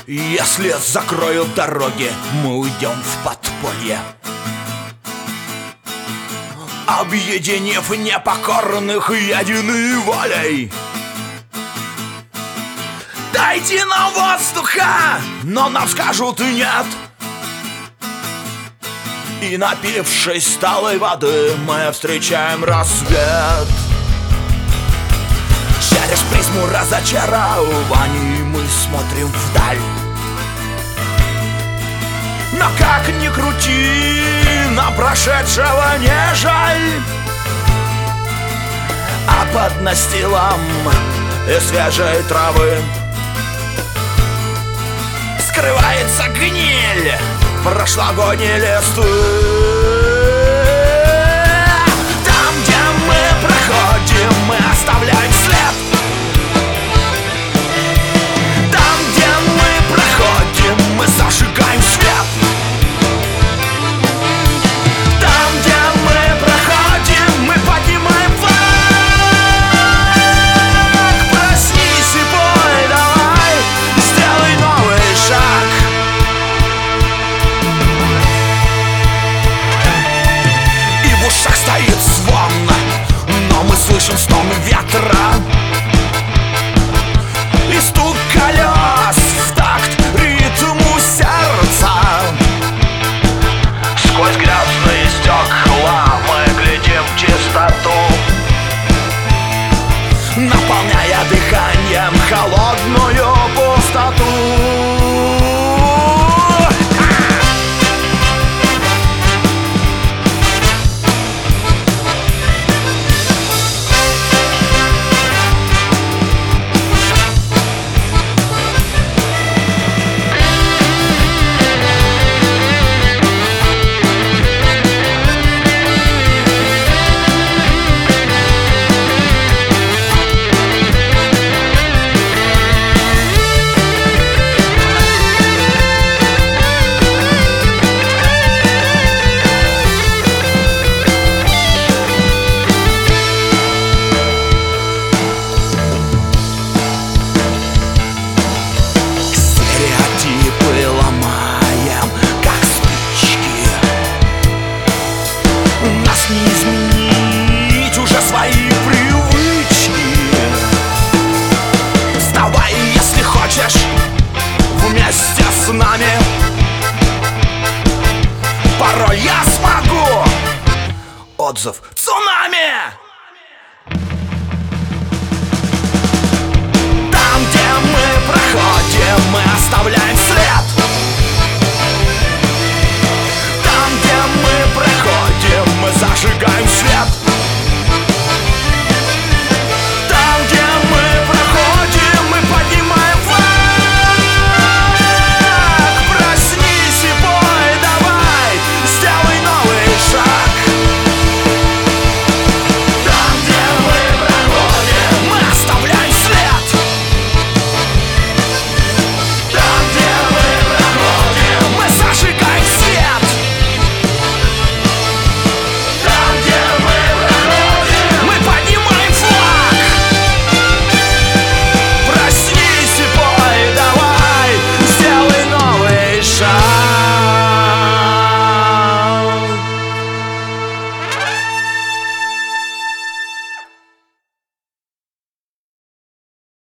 Если закроют дороги, мы уйдем в подполье, объединив непокорных единой волей. Дайте нам воздуха, но нам скажут нет. И напившись талой воды, мы встречаем рассвет. Через призму разочарований мы смотрим вдаль. Но как ни крути, нам прошедшего не жаль. А под настилом и свежей травы скрывается гниль прошлогодней листвы. Там, где мы проходим, мы оставляем след. Там, где мы проходим, мы зажигаем свет. Там, где мы проходим, мы поднимаем флаг. Проснись и пой, давай, сделай новый шаг. В ушах стоит звон, но мы слышим стон ветра и стук колес в такт ритму сердца. Сквозь грязные стекла мы глядим в чистоту, наполняя дыханием холодную пустоту. Не изменить уже свои привычки. Вставай, если хочешь, вместе с нами. Порой я смогу. Отзыв